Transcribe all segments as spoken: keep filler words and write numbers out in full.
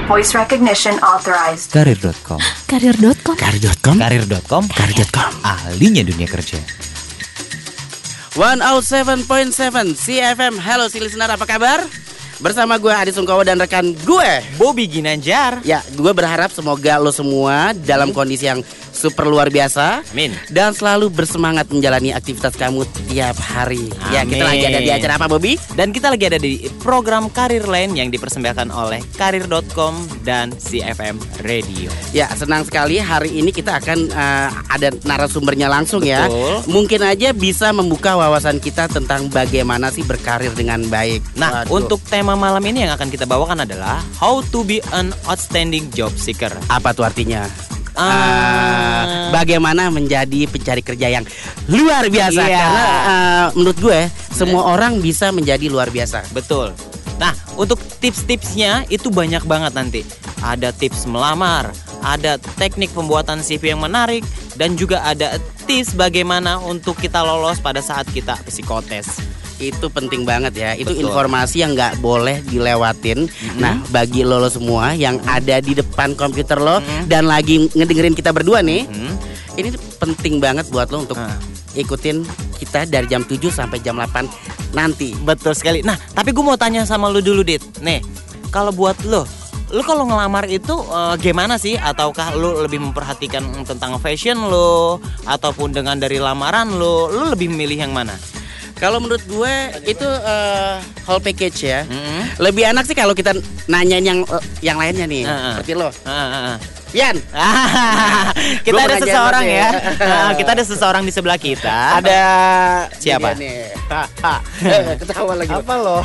Voice recognition authorized. Karir dot com. Karir dot com. Karir dot com. Karir dot com. Karir dot com. Ahlinya dunia kerja. seratus tujuh koma tujuh C F M. Halo si listener, apa kabar? Bersama gue Adi Sungkowo dan rekan gue Bobby Ginanjar. Ya, gue berharap semoga lo semua dalam kondisi yang super luar biasa. Amin. Dan selalu bersemangat menjalani aktivitas kamu tiap hari. Amin. Ya, kita lagi ada di acara apa, Bobby? Dan kita lagi ada di program Karir Line yang dipersembahkan oleh Karir dot com dan C F M Radio. Ya, senang sekali hari ini kita akan uh, ada narasumbernya langsung. Betul. Ya. Mungkin aja bisa membuka wawasan kita tentang bagaimana sih berkarir dengan baik. Nah, Waduh. untuk tema malam ini yang akan kita bawakan adalah How to be an outstanding job seeker. Apa tuh artinya? Uh, Uh, bagaimana menjadi pencari kerja yang luar biasa? Iya. Karena uh, menurut gue semua orang bisa menjadi luar biasa. Betul. Nah, untuk tips-tipsnya itu banyak banget nanti. Ada tips melamar, ada teknik pembuatan C V yang menarik, dan juga ada tips bagaimana untuk kita lolos pada saat kita psikotes. Itu penting banget ya. Itu Betul. informasi yang nggak boleh dilewatin. Mm-hmm. Nah, bagi lo, lo semua yang Mm-hmm. ada di depan komputer lo Mm-hmm. dan lagi ngedengerin kita berdua nih, Hmm. ini penting banget buat lo untuk Ah. ikutin kita dari jam tujuh sampai jam delapan nanti. Betul sekali. Nah, tapi gue mau tanya sama lu dulu, Dit. Nih, kalau buat lu, lu kalau ngelamar itu uh, gimana sih? Ataukah lu lebih memperhatikan tentang fashion lu, ataupun dengan dari lamaran lu, lu lebih memilih yang mana? Kalau menurut gue itu uh, whole package ya. Mm-hmm. Lebih enak sih kalau kita nanyain yang uh, yang lainnya nih. Uh-uh. Seperti lo, Uh, uh, Yan. kita Gua ada pengajian seseorang banget ya. ya. Nah, kita ada seseorang di sebelah kita. Ada Siapa? dia nih. Eh, Ketawa lagi. Apa lo?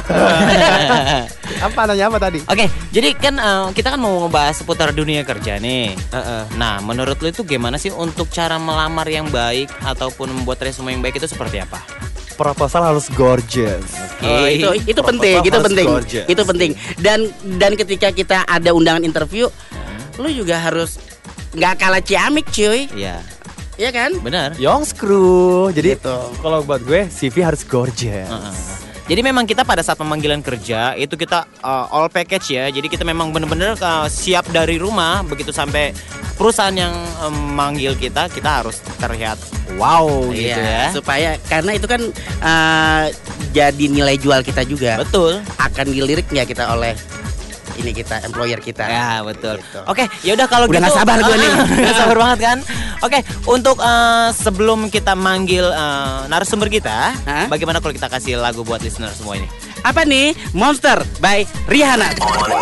Apa nanya apa tadi? Oke, jadi kan uh, kita kan mau ngebahas seputar dunia kerja nih. Uh-uh. Nah, menurut lu itu gimana sih untuk cara melamar yang baik ataupun membuat resume yang baik itu seperti apa? Proposal harus gorgeous. Oh, itu itu Proposal penting, itu harus penting. gorgeous. Itu penting. Dan dan ketika kita ada undangan interview, lu juga harus nggak kalah ciamik, cuy. Iya, Iya kan? benar. Young screw. Jadi Gitu. kalau buat gue C V harus gorgeous. Uh-uh. Jadi memang kita pada saat pemanggilan kerja itu kita uh, all package ya. Jadi kita memang benar-benar uh, siap dari rumah begitu sampai perusahaan yang um, manggil kita, kita harus terlihat wow gitu ya. Supaya karena itu kan uh, jadi nilai jual kita juga. Betul. Akan dilirik nggak kita oleh ini kita employer kita. Ya betul. Gitu. Oke, ya udah kalau Udah gitu. nggak sabar gue nih. Nggak sabar banget kan. Oke, untuk uh, sebelum kita manggil uh, narasumber kita, Hah? bagaimana kalau kita kasih lagu buat listener semua ini? Apa nih? Monster by Rihanna.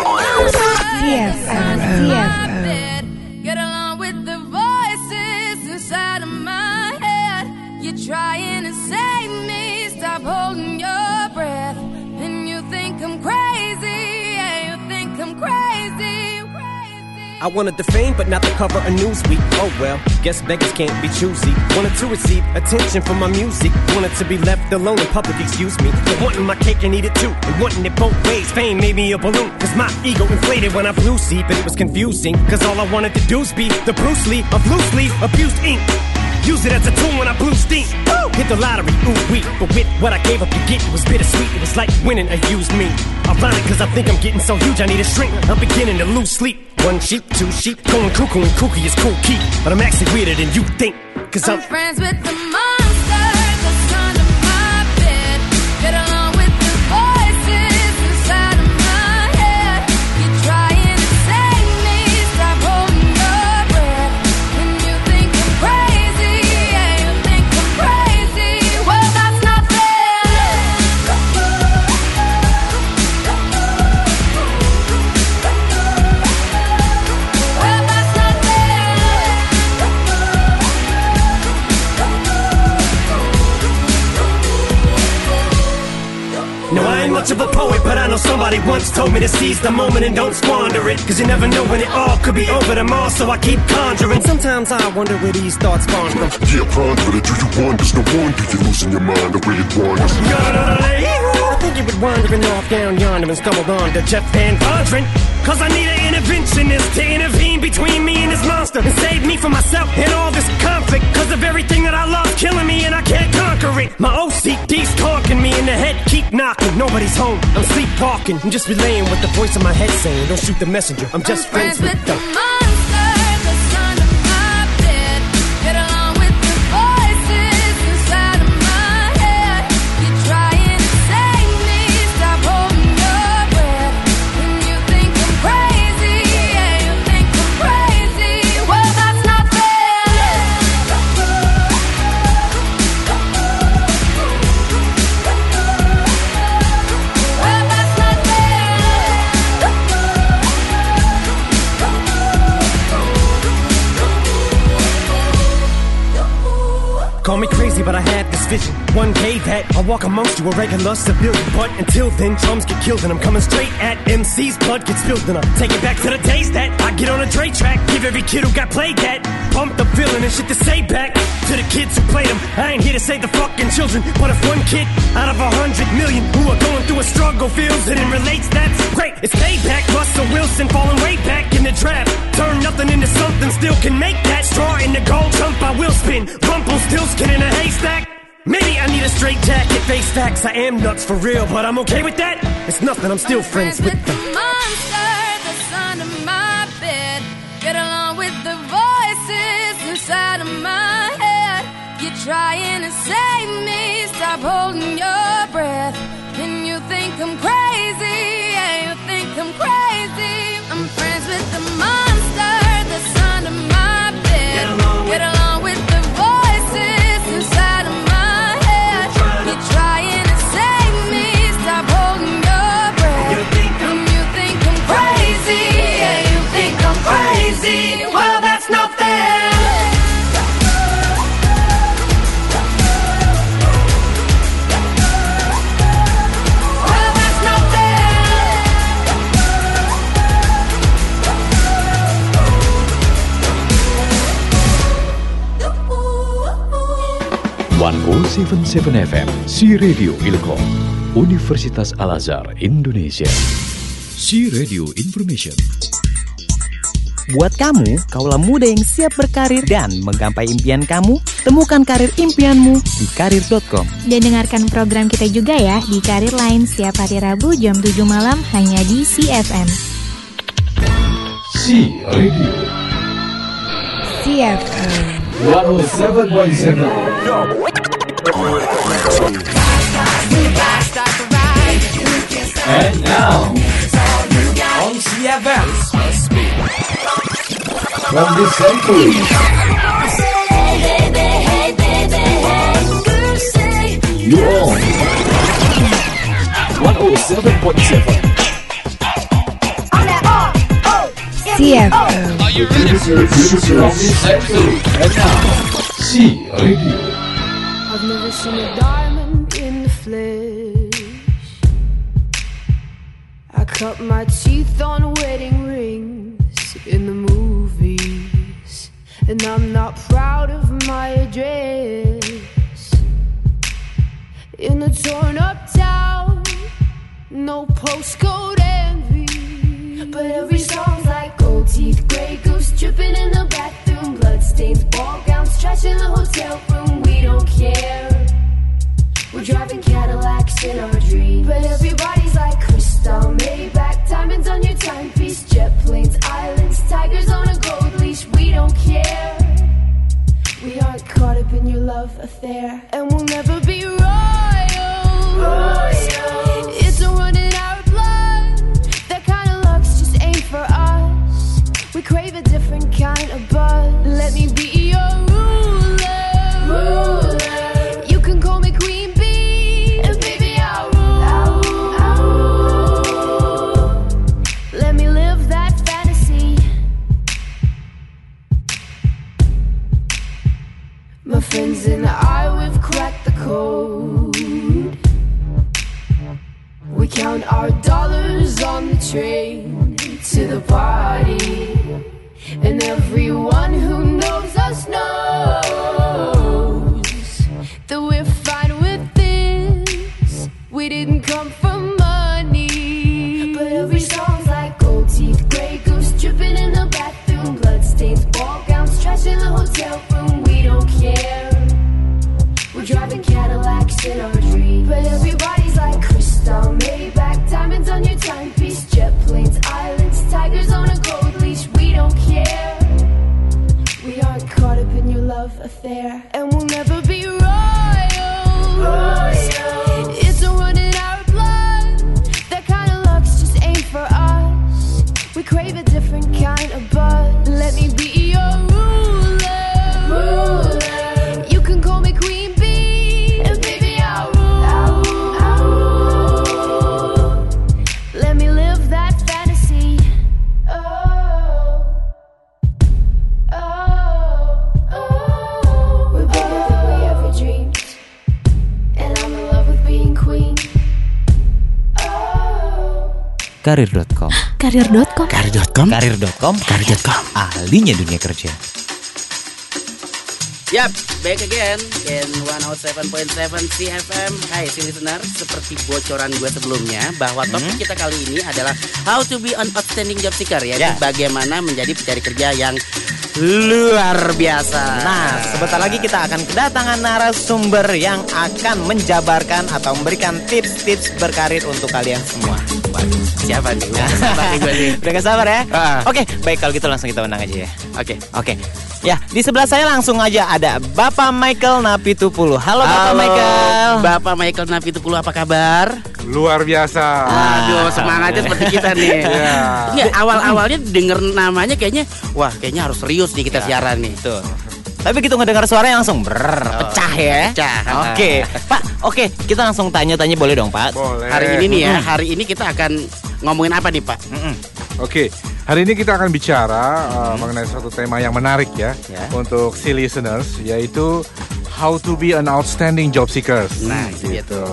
Yes. Yes. Get along with the voices inside of my head. You're trying to save me. Stop holding your breath. And you think I'm crazy. Yeah, you think I'm crazy. I wanted the fame, but not the cover of Newsweek. Oh well, guess beggars can't be choosy. Wanted to receive attention from my music. Wanted to be left alone in public, excuse me. But wanting my cake and eat it too. And wanting it both ways. Fame made me a balloon. Cause my ego inflated when I flew see. But it was confusing. Cause all I wanted to do was be the Bruce Lee of loosely abused ink. Use it as a tool when I blew steam. Woo! Hit the lottery, ooh wee. But with what I gave up to get, it was bittersweet. It was like winning a used me. Ironic, cause I think I'm getting so huge I need a shrink. I'm beginning to lose sleep. One sheep, two sheep, going cuckoo and kooky is cool key. But I'm actually weirder than you think. Cause I'm, I'm friends with the monster that's under my bed. Get along with the voices inside of my head. You're trying to save me. Stop holding your breath. And you think I'm crazy. Yeah, you think I'm crazy. Well, that's not fair. Well, that's not fair. no, I ain't much of a poet, but I know somebody once told me to seize the moment and don't squander it. Cause you never know when it all could be over tomorrow, so I keep conjuring. Sometimes I wonder where these thoughts spawn from. Yeah, ponder it, do you wonder? No wonder you're losing your mind the way it wanders. think you would wandering off down yonder and stumbled on to Jeff Van Vondren. Cause I need an interventionist to intervene between me and this monster and save me from myself and all this conflict. Cause of everything that I love killing me and I can't conquer it. My O C D's talking me in the head, keep knocking. Nobody's home, I'm sleepwalking. I'm just relaying what the voice in my head saying. Don't shoot the messenger, I'm just I'm friends, friends with with the the monster that's under my bed. Get along with the voices inside of my head. You're trying to save me, stop holding your breath. When you think I'm crazy, yeah, you think I'm crazy. Well, that's not fair. Well, that's not Call me crazy, but I had this vision. One day that I'll walk amongst you, a regular civilian. But until then, drums get killed and I'm coming straight at M C's. Blood gets spilled and I'll take it back to the days that I get on a Dre track. Give every kid who got played that pump the feeling and shit to say back to the kids who played them. I ain't here to save the fucking children, but if one kid out of a hundred million who are going through a struggle feels it and relates, that's great. It's payback. Russell Wilson falling way back in the draft. Turn nothing into something, still can make that straw in the gold jump. I will spin. Rumpelstiltskin in a haystack. Maybe I need a straight jacket, face facts. I am nuts for real, but I'm okay with that. It's nothing, I'm still friends with the the monster that's under my bed. Get along with the voices inside of my head. You're trying to save me, stop holding your breath. And you think I'm crazy, yeah, you think I'm crazy. I'm friends with the monster that's under my bed. Get along with, Get along with the voices inside of my head. You're trying to save me, stop holding your breath. You think I'm, and you think I'm crazy, yeah, you think I'm crazy. Well, that's not fair. Well, that's not fair. seratus tujuh puluh tujuh F M, Si Radio Ilkom, Universitas Al-Azhar, Indonesia. Si Radio Information. Buat kamu, kaula muda yang siap berkarir dan menggapai impian kamu, temukan karir impianmu di karir dot com. Dan dengarkan program kita juga ya di Karir Line setiap hari Rabu jam tujuh malam hanya di Si F M. Si Radio. Si F M. seratus tujuh koma tujuh. And now on Si F M from the century, you're on seratus tujuh koma tujuh. Si F M. Are you ready? From the century. And now Si Radio. I've never seen a diamond in the flesh. I cut my teeth on wedding rings in the movies, and I'm not proud of my address. In a torn up town, no postcode envy, but every song's like gold teeth, grey goose dripping in the bathroom, bloodstains, ball gowns, trash in the hotel room. We don't care. We're driving Cadillacs in our dreams, but everybody's like crystal, Maybach, diamonds on your timepiece, jet planes, islands, tigers on a gold leash. We don't care. We aren't caught up in your love affair, and we'll never be royals. Royals. It's a run in our blood. That kind of luck's just ain't for us. We crave a different kind of buzz. Let me be your ruler. Ruler. You can call me Queen Bee, and baby I'll rule. I'll rule. I'll rule. Let me live that fantasy. My friends and I, we've cracked the code. We count our dollars on the train to the party, and everyone who knows us knows that we're fine with this. We we didn't come from money. But every song's like gold teeth, gray goose dripping in the bathroom, bloodstains, ball gowns, trash in the hotel room. We don't care. We're driving Cadillacs in our dreams. But everybody's like crystal, Maybach, diamonds on your timepiece, jet planes, islands, tigers on a gold leash. We don't care. We aren't caught up in your love affair, and we'll never be royal. Royal. It's a run in our blood. That kind of luck's just ain't for us. We crave a different kind of buzz. Let me be your ruler. Ruler. You can call me Queen Bee, and baby I'll rule. I'll rule. I'll rule. Let me live that fantasy. Oh. Oh, oh, we're bigger than we ever dreamed, and I'm in love with being queen. Oh. Karir dot com. Karir dot com. Karir dot com. Karir dot com. Karir dot com. Ahlinya dunia kerja. Yap, back again in seratus tujuh koma tujuh C F M. Hai si listener, seperti bocoran gue sebelumnya bahwa topik kita kali ini adalah how to be an outstanding job seeker, yaitu Ya. bagaimana menjadi pencari kerja yang luar biasa. Nah, sebentar lagi kita akan kedatangan narasumber yang akan menjabarkan atau memberikan tips-tips berkarir untuk kalian semua. Waduh, siapa nih? Udah gak sabar nih gue nih. Udah gak sabar ya? Ah. Oke, baik kalau gitu langsung kita undang aja ya. Oke. Oke. Ya, di sebelah saya langsung aja ada Bapak Michael Napitupulu. Halo Bapak Halo, Michael. Bapak Michael Napitupulu, apa kabar? Luar biasa. Aduh, semangatnya seperti kita nih. Iya. Ini awal-awalnya denger namanya kayaknya, wah kayaknya harus serius nih kita siaran nih. Tuh. Tapi begitu ngedengar suaranya langsung brrr, pecah ya. Pecah. Oke, Pak. Oke, kita langsung tanya-tanya boleh dong, Pak? Boleh. Hari ini nih ya, hari ini kita akan ngomongin apa nih Pak? Mm-mm. Oke, hari ini kita akan bicara uh, mengenai suatu tema yang menarik ya, Ya. untuk si listeners, yaitu how to be an outstanding job seekers. Nah, itu dia Gitu.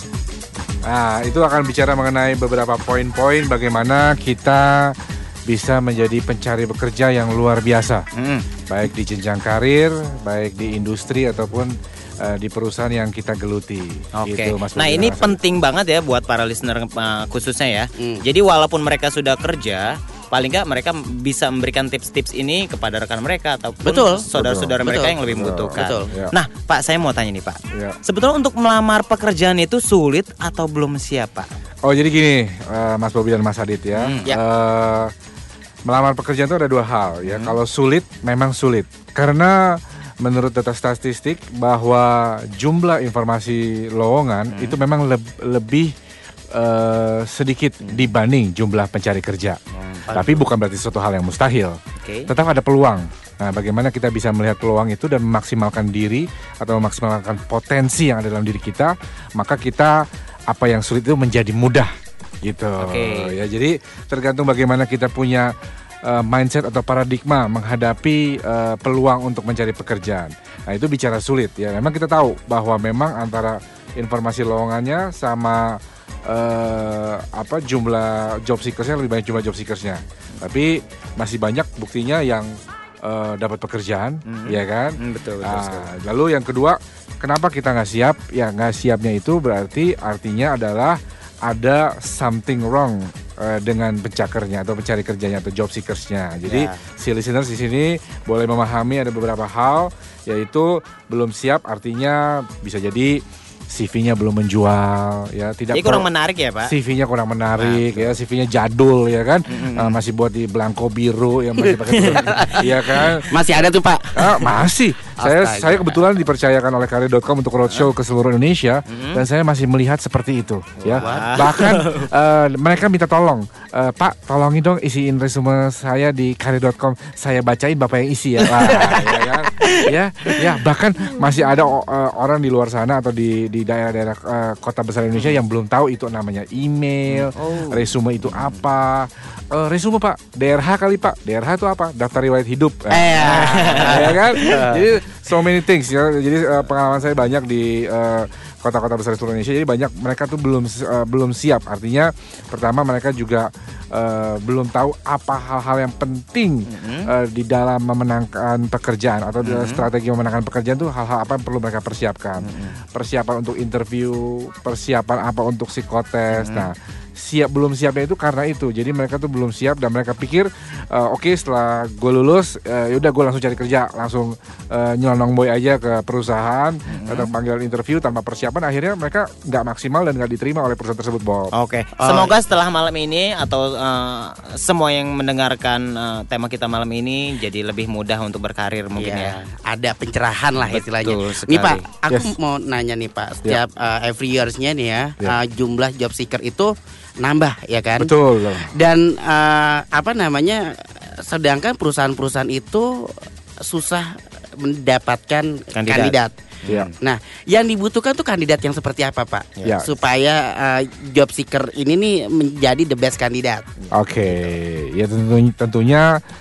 Nah, itu akan bicara mengenai beberapa poin-poin bagaimana kita bisa menjadi pencari pekerja yang luar biasa, Mm. baik di jenjang karir, baik di industri ataupun uh, di perusahaan yang kita geluti. Oke. Gitu, Mas Nah, Bobi ini dan Mas Adi. penting banget ya buat para listener uh, khususnya ya. Hmm. Jadi walaupun mereka sudah kerja, paling nggak mereka bisa memberikan tips-tips ini kepada rekan mereka ataupun Betul. saudara-saudara Betul. mereka Betul. yang lebih membutuhkan. Betul. Ya. Nah, Pak, saya mau tanya nih, Pak. Ya. Sebetulnya untuk melamar pekerjaan itu sulit atau belum siap, Pak? Oh, jadi gini, uh, Mas Bobi dan Mas Adit ya. Hmm, ya. Uh, melamar pekerjaan itu ada dua hal ya. Hmm. Kalau sulit, memang sulit. Karena menurut data statistik bahwa jumlah informasi lowongan Hmm. itu memang leb- lebih uh, sedikit dibanding jumlah pencari kerja. Tapi bukan berarti suatu hal yang mustahil. Oke. Tetap ada peluang. Nah, bagaimana kita bisa melihat peluang itu dan memaksimalkan diri atau memaksimalkan potensi yang ada dalam diri kita, maka kita apa yang sulit itu menjadi mudah gitu. Oke. Ya, jadi tergantung bagaimana kita punya uh, mindset atau paradigma menghadapi uh, peluang untuk mencari pekerjaan. Nah, itu bicara sulit ya. Memang kita tahu bahwa memang antara informasi lowongannya sama uh, apa jumlah job seekersnya lebih banyak jumlah job seekersnya. Tapi masih banyak buktinya yang uh, dapat pekerjaan, Mhm. ya kan? Hmm, betul, betul Nah, sekali. lalu yang kedua, kenapa kita nggak siap? Ya nggak siapnya itu berarti artinya adalah ada something wrong uh, dengan pencakernya atau pencari kerjanya atau job seekersnya. Jadi Ya. si listeners di sini boleh memahami ada beberapa hal, yaitu belum siap artinya bisa jadi C V-nya belum menjual, ya tidak. Jadi kurang pro- menarik ya, Pak? C V-nya kurang menarik, ya C V-nya jadul, ya kan, Uh, masih buat di belangko biru, yang masih pakai, ya kan. Masih ada tuh Pak. Ah, masih. Saya Astaga. saya kebetulan dipercayakan oleh karir dot com untuk roadshow ke seluruh Indonesia dan saya masih melihat seperti itu ya. Bahkan eh, mereka minta tolong, eh, Pak, tolongin dong isiin resume saya di karir dot com. Saya bacain Bapak yang isi ya. Wah, ya kan? Ya, ya, bahkan masih ada o- eh, orang di luar sana atau di di daerah-daerah eh, kota besar Indonesia yang belum tahu itu namanya email, resume itu apa. Eh, resume Pak, D R H kali Pak. D R H itu apa? Daftar riwayat hidup. Eh, Ya kan? Jadi so many things ya. Jadi uh, pengalaman saya banyak di uh, kota-kota besar di seluruh Indonesia. Jadi banyak mereka tuh belum uh, belum siap. Artinya pertama mereka juga uh, belum tahu apa hal-hal yang penting mm-hmm. uh, di dalam memenangkan pekerjaan atau mm-hmm. strategi memenangkan pekerjaan tuh hal-hal apa yang perlu mereka persiapkan. Mm-hmm. Persiapan untuk interview, persiapan apa untuk psikotes. Mm-hmm. Nah, siap belum siapnya itu karena itu. Jadi mereka tuh belum siap dan mereka pikir uh, oke okay, setelah gue lulus uh, yaudah gue langsung cari kerja, langsung uh, nyelonong boy aja ke perusahaan mm-hmm. atau panggilan interview tanpa persiapan, akhirnya mereka nggak maksimal dan nggak diterima oleh perusahaan tersebut, Bob. Oke. Okay. Semoga setelah malam ini atau uh, semua yang mendengarkan uh, tema kita malam ini jadi lebih mudah untuk berkarir mungkin ya. ya. Ada pencerahan lah Betul istilahnya. sekali. Nih Pak, aku Yes. mau nanya nih Pak, setiap Yeah. uh, every years-nya nih ya, Yeah. uh, jumlah job seeker itu nambah ya kan? Betul. Dan uh, apa namanya? Sedangkan perusahaan-perusahaan itu susah mendapatkan Kandidat. kandidat. Ya. Nah, yang dibutuhkan tuh kandidat yang seperti apa, Pak? Ya. Supaya uh, job seeker ini nih menjadi the best kandidat. Oke, ya tentunya, tentunya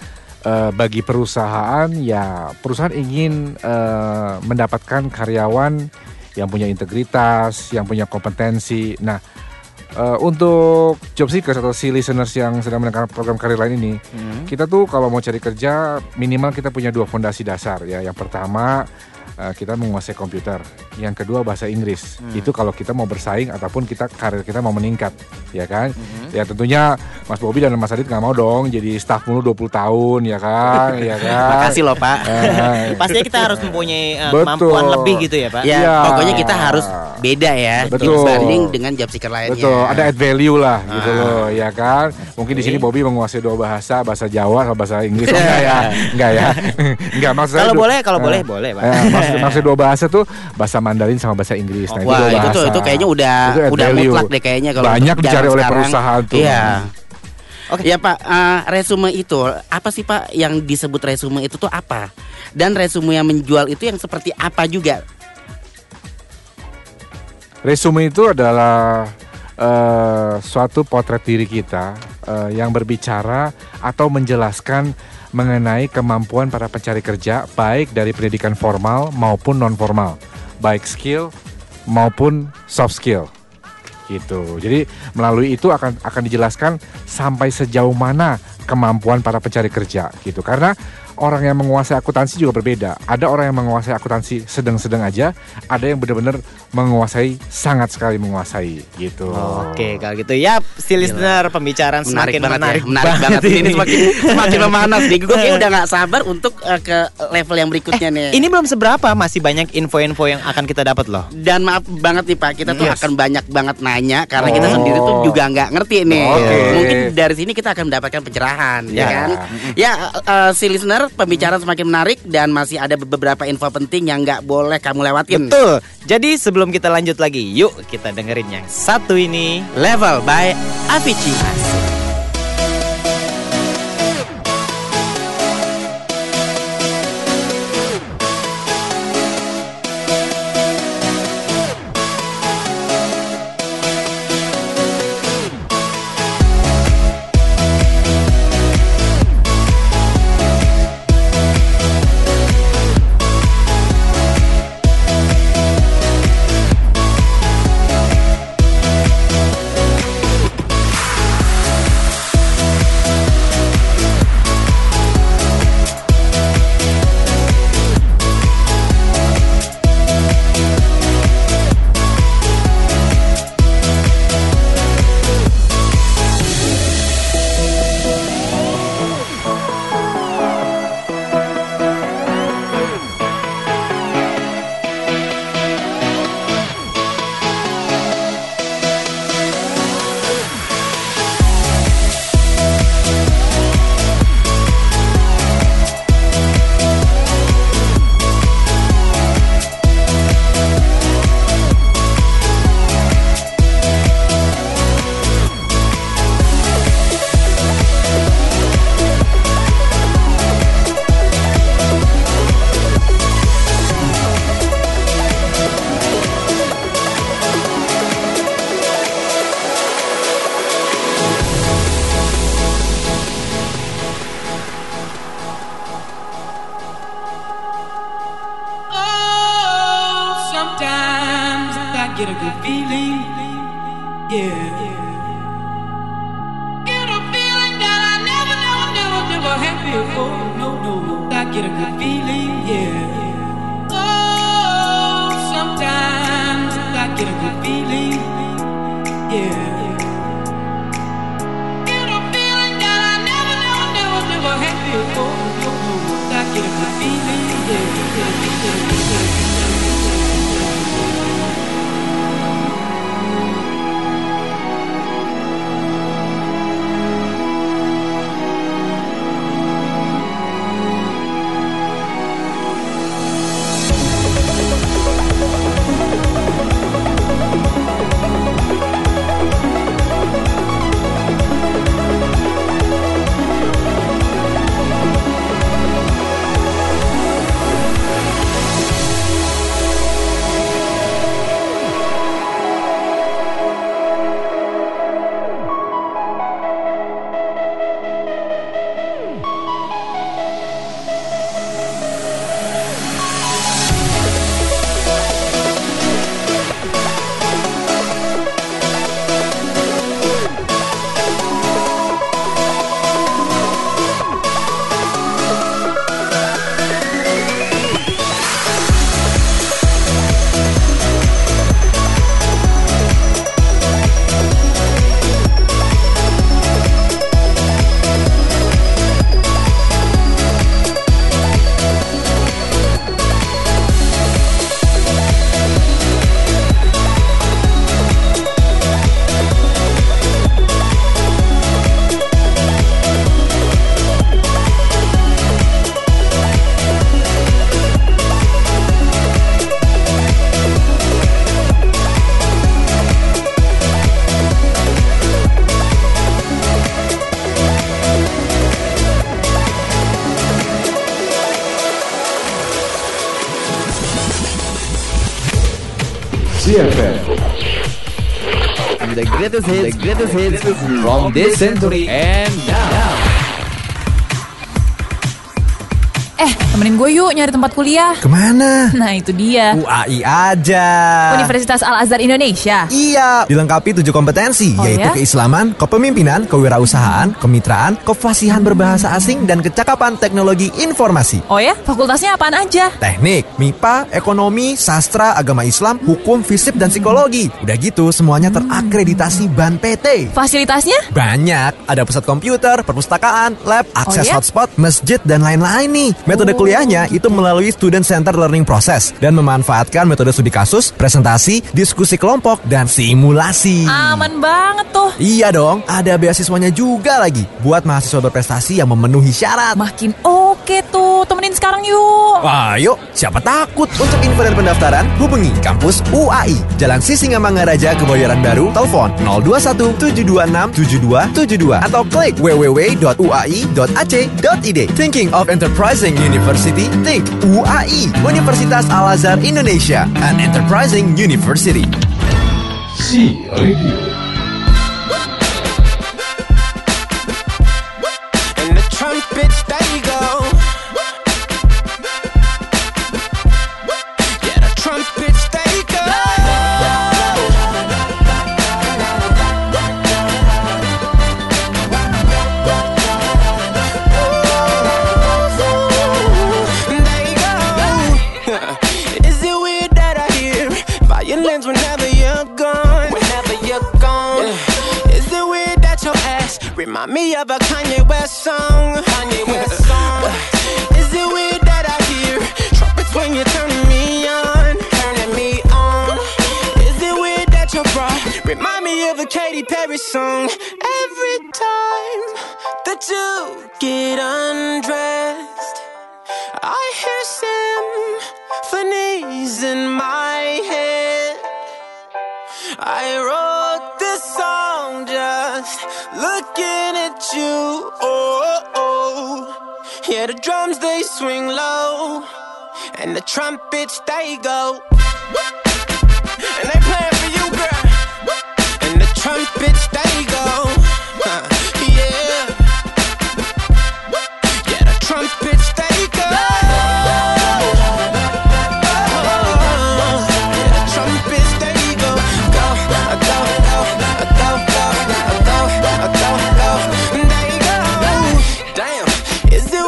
uh, bagi perusahaan ya perusahaan ingin uh, mendapatkan karyawan yang punya integritas, yang punya kompetensi. Nah, uh, untuk job seekers atau si listeners yang sedang mendengar program Karir Line ini, hmm. kita tuh kalau mau cari kerja minimal kita punya dua fondasi dasar ya. Yang pertama uh, kita menguasai komputer, yang kedua bahasa Inggris. Hmm. Itu kalau kita mau bersaing ataupun kita karir kita mau meningkat, ya kan? Hmm. Ya tentunya Mas Bobby dan Mas Adit nggak mau dong jadi staff mulu dua puluh tahun, ya kan? Ya kan? Makasih loh Pak. Eh, Pastinya kita harus mempunyai uh, Betul. kemampuan lebih gitu ya Pak. Ya, Ya. pokoknya kita harus beda ya Betul. dibanding dengan job seeker lainnya. Betul, ada add value lah gitu Ah. loh, ya kan? Mungkin di sini Bobby menguasai dua bahasa, bahasa Jawa sama bahasa Inggris. Oh, enggak ya? Enggak ya? Enggak, maksud saya Kalau du- boleh, kalau eh, boleh, boleh Pak. eh, maksud, maksud dua bahasa tuh bahasa Mandarin sama bahasa Inggris. Nah, Wah, dua itu bahasa. tuh itu kayaknya udah Itu add udah value. mutlak deh kayaknya kalau banyak untuk dicari zaman oleh sekarang. perusahaan tuh. Iya. Oke. Ya Pak, uh, resume itu apa sih Pak yang disebut resume itu tuh apa? Dan resume yang menjual itu yang seperti apa juga? Resume itu adalah uh, suatu potret diri kita uh, yang berbicara atau menjelaskan mengenai kemampuan para pencari kerja baik dari pendidikan formal maupun non formal, baik skill maupun soft skill. Gitu. Jadi melalui itu akan akan dijelaskan sampai sejauh mana kemampuan para pencari kerja gitu. Karena orang yang menguasai akuntansi juga berbeda. Ada orang yang menguasai akuntansi sedang-sedang aja, ada yang benar-benar menguasai, sangat sekali menguasai gitu. Oke, kalau gitu ya, si listener pembicaraan Menarik semakin banget menarik, ya, menarik banget. ini. Ini semakin semakin memanas nih. Gue kayak udah nggak sabar untuk uh, ke level yang berikutnya nih. Ini belum seberapa, masih banyak info-info yang akan kita dapat loh. Dan maaf banget nih Pak, kita tuh Yes. akan banyak banget nanya karena kita Oh. sendiri tuh juga nggak ngerti nih. Oke. Mungkin dari sini kita akan mendapatkan pencerahan, ya, Ya. kan? Ya, uh, si listener, pembicaraan semakin menarik dan masih ada beberapa info penting yang nggak boleh kamu lewatin. Betul. Jadi sebelum kita lanjut lagi, yuk kita dengerin yang satu ini. Level by Avicii. before. No, no, I get a good feeling, yeah. Oh, sometimes I get a good feeling, yeah. Get a feeling that I never, never, never, never had before. No, no, I get a good feeling, yeah. C F M. The greatest hits, the greatest hits from this century and now. Eh, temenin gue yuk nyari tempat kuliah. Kemana? Nah itu dia, U A I aja. Universitas Al-Azhar Indonesia. Iya, dilengkapi tujuh kompetensi, Oh, yaitu ya? keislaman, kepemimpinan, kewirausahaan, kemitraan, kefasihan berbahasa asing, dan kecakapan teknologi informasi. Oh ya, fakultasnya apaan aja? Teknik, M I P A, ekonomi, sastra, agama Islam, hukum, fisip, dan psikologi. Udah gitu, semuanya terakreditasi B A N P T. Fasilitasnya? Banyak, ada pusat komputer, perpustakaan, lab, akses ya? hotspot, masjid, dan lain-lain nih. Metode Oh. kuliahnya itu melalui student center learning process dan memanfaatkan metode studi kasus, presentasi, diskusi kelompok, dan simulasi. Aman banget tuh. Iya dong, ada beasiswanya juga lagi buat mahasiswa berprestasi yang memenuhi syarat. Makin oke tuh, temenin sekarang yuk. Ayo, siapa takut? Untuk info dan pendaftaran, hubungi kampus U A I, Jalan Sisingamangaraja, Kebayoran Baru, telepon nol dua satu tujuh dua enam tujuh dua tujuh dua atau klik w w w dot u a i dot a c dot i d. Thinking of Enterprising University? Think U A I, Universitas Al-Azhar Indonesia, an enterprising university. C Radio. And the trumpets, there you go. Yeah, the trumpets, there you go. There you go. Is it weird that I hear violins whenever you're gone? Whenever you're gone. Yeah. Is it weird that your ass remind me of a Kanye West song? Kanye West song. Is it weird that I hear trumpets when you're turning me on? Turning me on. Is it weird that your bra remind me of a Katy Perry song? Every time that you get undressed, I hear symphonies in my head. I wrote this song just looking at you. Oh, oh. Yeah, the drums they swing low, and the trumpets they go, and they playing for you, girl. And the trumpets they go. Huh, yeah. Yeah, the trumpets they go. Is it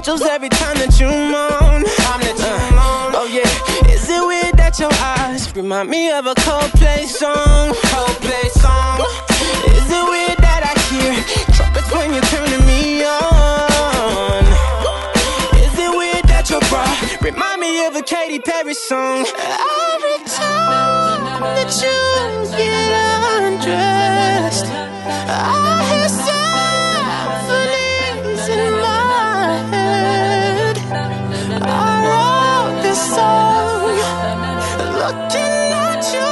angels every time that you moan. Time that you uh, moan. Oh yeah, is it weird that your eyes remind me of a Coldplay song? Coldplay song. Is it weird that I hear trumpets when you're turning me on? Is it weird that your bra remind me of a Katy Perry song? Every time that you get undressed, I hear symphonies in my head. I wrote this song looking at you.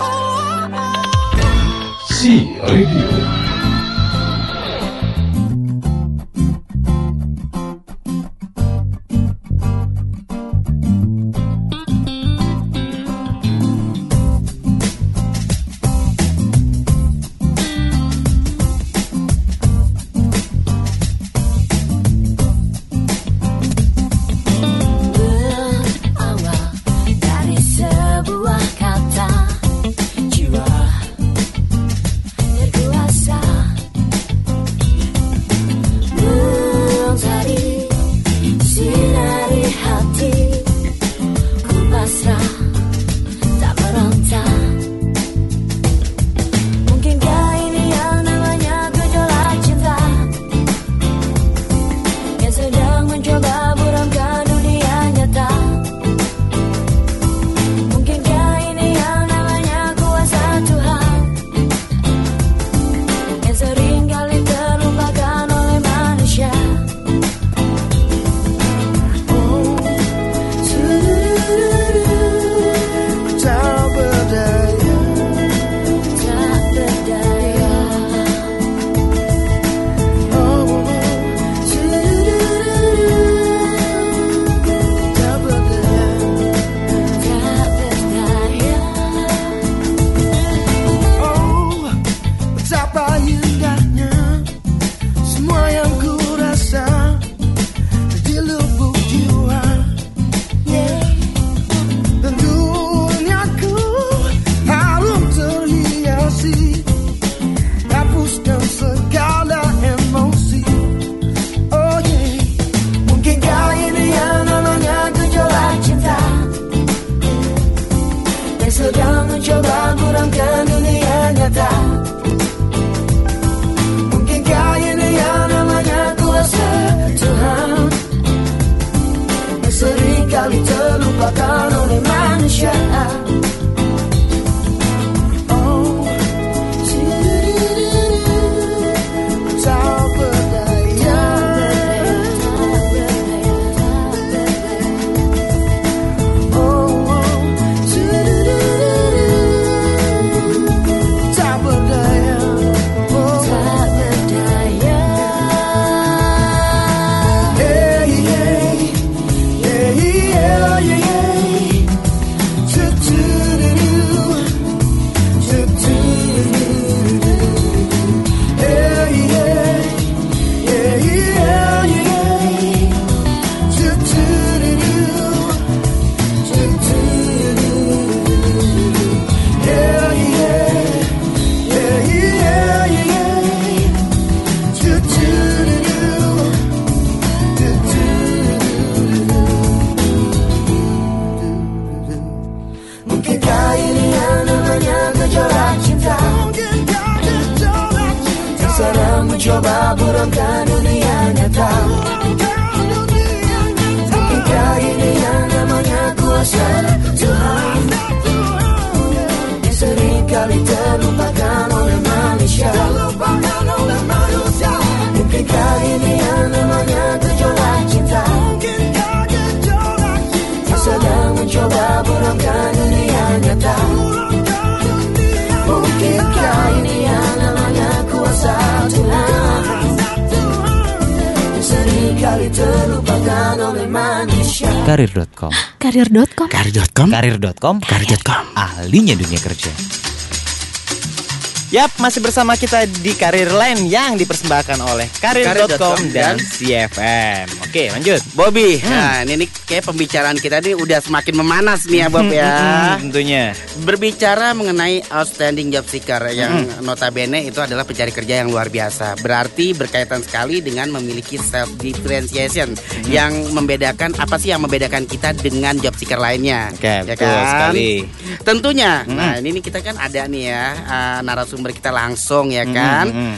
Si Radio. Mencoba buramkan dunia nyata. Mungkinkah ini yang namanya kuasa Tuhan, yang sering kali terlupakan oleh manusia. Mungkinkah ini yang namanya gejolak cinta, yang sedang mencoba buramkan dunia nyata. Mungkinkah ini yang namanya kuasa Tuhan, yang seringkali terlupakan oleh manusia. Karir dot com. Karir dot com. Karir dot com. Karir dot com. Karir dot com. Ahlinya dunia kerja. Yap, masih bersama kita di Karir Line yang dipersembahkan oleh karir dot com dan C F M. Oke, lanjut. Bobby, Hmm. nah ini nih kayak pembicaraan kita nih udah semakin memanas nih ya Bob ya. Hmm, tentunya. Berbicara mengenai outstanding job seeker yang Hmm. notabene itu adalah pencari kerja yang luar biasa. Berarti berkaitan sekali dengan memiliki self differentiation Hmm. yang membedakan apa sih yang membedakan kita dengan job seeker lainnya. Oke, Ya betul kan? sekali. Tentunya. Hmm. Nah, ini nih kita kan ada nih ya uh, narasumber kita langsung ya kan. Hmm, hmm.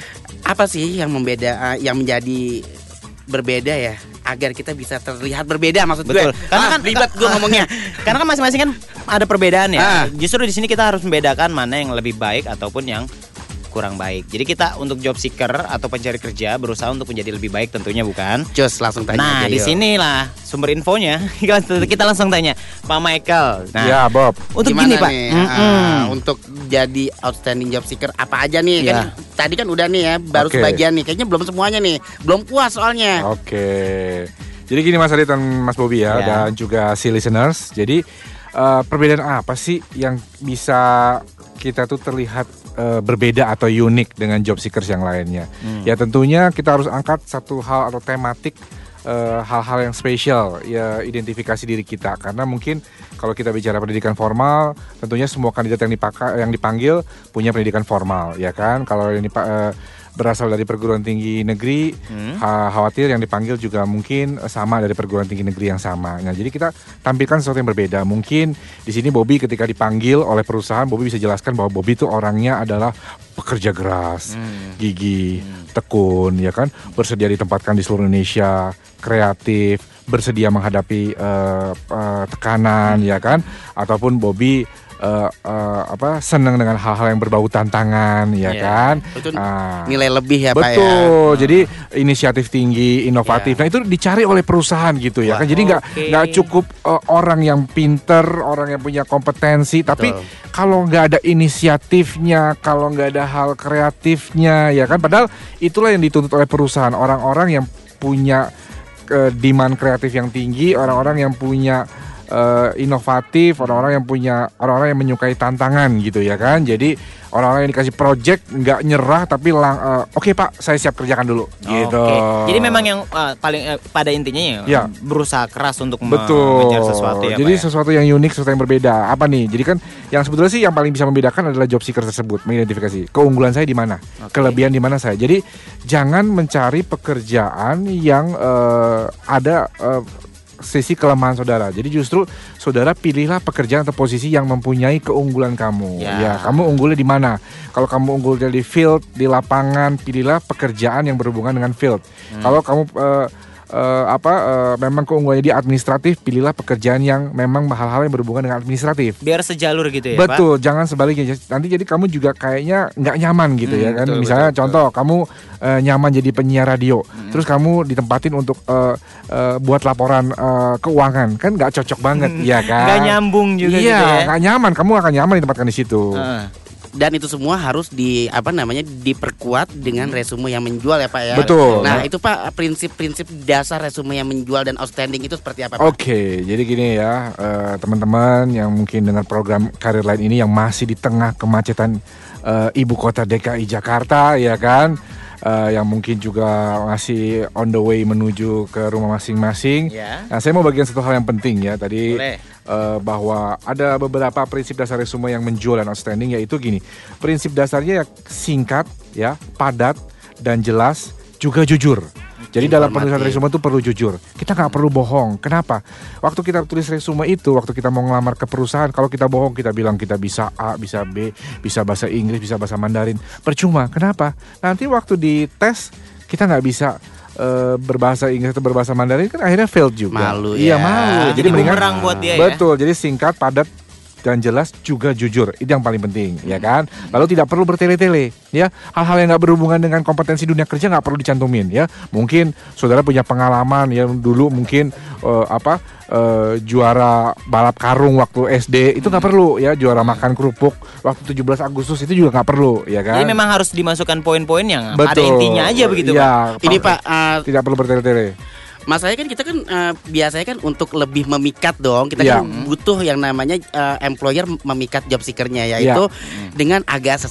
Apa sih yang membeda uh, yang menjadi berbeda ya agar kita bisa terlihat berbeda maksud Betul. gue. Karena Ah, kan ribet gue ngomongnya. Karena kan masing-masing kan ada perbedaan ya. Ah. Justru di sini kita harus membedakan mana yang lebih baik ataupun yang kurang baik. Jadi kita untuk job seeker atau pencari kerja berusaha untuk menjadi lebih baik tentunya, bukan? Jos langsung tanya Nah, aja, di yuk. sinilah sumber infonya. Kita langsung tanya Pak Michael. Nah, Ya, Bob. untuk Gimana gini Pak, nih, Mm-mm. ah, untuk jadi outstanding job seeker apa aja nih? Kan Ya. tadi kan udah nih ya, baru Oke. sebagian nih. Kayaknya belum semuanya nih, belum puas soalnya. Oke. Jadi gini Mas Adit dan Mas Bobi ya, Ya. dan juga si listeners. Jadi eh, perbedaan apa sih yang bisa kita tuh terlihat eh, berbeda atau unik dengan job seekers yang lainnya? Hmm. Ya tentunya kita harus angkat satu hal atau tematik eh, hal-hal yang spesial ya, identifikasi diri kita, karena mungkin kalau kita bicara pendidikan formal, tentunya semua kandidat yang dipakai yang dipanggil punya pendidikan formal, ya kan? Kalau ini Pak eh, berasal dari perguruan tinggi negeri, Hmm. ha- khawatir yang dipanggil juga mungkin sama dari perguruan tinggi negeri yang sama. Nah, jadi kita tampilkan sesuatu yang berbeda. Mungkin di sini Bobby ketika dipanggil oleh perusahaan, Bobby bisa jelaskan bahwa Bobby itu orangnya adalah pekerja keras, Hmm. gigih, tekun, ya kan, bersedia ditempatkan di seluruh Indonesia, kreatif, bersedia menghadapi eh, eh, tekanan, ya kan, ataupun Bobby eh, eh, apa senang dengan hal-hal yang berbau tantangan, ya Iya. kan. Itu Ah. nilai lebih ya Pak ya. Betul, jadi inisiatif tinggi, inovatif. Nah itu dicari oleh perusahaan gitu ya Wah, kan. Jadi nggak oke. nggak cukup uh, orang yang pinter, orang yang punya kompetensi, tapi kalau nggak ada inisiatifnya, kalau nggak ada hal kreatifnya, ya kan. Padahal itulah yang dituntut oleh perusahaan, orang-orang yang punya uh, demand kreatif yang tinggi, orang-orang yang punya uh, inovatif, orang-orang yang punya orang-orang yang menyukai tantangan gitu ya kan. Jadi orang-orang yang dikasih project nggak nyerah tapi lang uh, oke Pak, saya siap kerjakan dulu gitu. Oke. Jadi memang yang uh, paling uh, pada intinya ya, Ya. berusaha keras untuk Betul. mengejar sesuatu ya, Jadi Pak ya? sesuatu yang unik, sesuatu yang berbeda. Apa nih? Jadi kan yang sebetulnya sih yang paling bisa membedakan adalah job seeker tersebut, mengidentifikasi keunggulan saya di mana, kelebihan di mana saya. Jadi jangan mencari pekerjaan yang uh, ada uh, sisi kelemahan saudara. Jadi justru saudara pilihlah pekerjaan atau posisi yang mempunyai keunggulan kamu. Ya. Ya, kamu unggulnya di mana? Kalau kamu unggulnya di field, di lapangan, pilihlah pekerjaan yang berhubungan dengan field. Hmm. Kalau kamu eh, eh, apa eh, memang keunggulannya di administratif, pilihlah pekerjaan yang memang hal-hal yang berhubungan dengan administratif. Biar sejalur gitu ya, Betul, jangan sebaliknya. Nanti jadi kamu juga kayaknya nggak nyaman gitu Hmm, ya kan. betul, Misalnya betul, contoh kamu eh, nyaman jadi penyiar radio, terus kamu ditempatin untuk eh, eh, buat laporan eh, keuangan, kan nggak cocok banget, ya kan? Nggak nyambung juga iya, gitu ya. nggak nyaman. Kamu akan nyaman ditempatkan di situ. Dan itu semua harus di apa namanya diperkuat dengan resume yang menjual ya Pak ya. Betul. Nah, itu Pak prinsip-prinsip dasar resume yang menjual dan outstanding itu seperti apa Pak? Oke, jadi gini ya, eh, teman-teman yang mungkin dengar program Karir Line ini yang masih di tengah kemacetan eh, ibu kota D K I Jakarta, ya kan, eh, yang mungkin juga masih on the way menuju ke rumah masing-masing. Ya. Nah, saya mau bagian satu hal yang penting ya tadi. Boleh. eh, bahwa ada beberapa prinsip dasar resume yang menjual dan outstanding, yaitu gini, prinsip dasarnya ya singkat, ya, padat dan jelas, juga jujur. Jadi dalam penulisan resume itu perlu jujur. Kita nggak perlu bohong. Kenapa? Waktu kita tulis resume itu, waktu kita mau ngelamar ke perusahaan, kalau kita bohong, kita bilang kita bisa A, bisa B, bisa bahasa Inggris, bisa bahasa Mandarin, percuma. Kenapa? Nanti waktu di tes kita nggak bisa uh, berbahasa Inggris atau berbahasa Mandarin, kan akhirnya failed juga. Malu Iya, ya. malu. Jadi bumerang buat dia ya. Betul. Jadi singkat, padat dan jelas, juga jujur. Itu yang paling penting, ya kan? Lalu tidak perlu bertele-tele, ya. Hal-hal yang nggak berhubungan dengan kompetensi dunia kerja nggak perlu dicantumin, ya. Mungkin saudara punya pengalaman, ya, dulu mungkin uh, apa uh, juara balap karung waktu S D, itu nggak perlu, ya. Juara makan kerupuk waktu tujuh belas Agustus itu juga nggak perlu, ya kan? Jadi memang harus dimasukkan poin-poin yang ada Betul. intinya aja begitu, Ya, Pak. Ini Pak uh, tidak perlu bertele-tele. masalahnya kan kita kan uh, biasanya kan untuk lebih memikat dong. Kita Iya. kan butuh yang namanya uh, employer memikat job seekernya, yaitu Iya. dengan agak ses-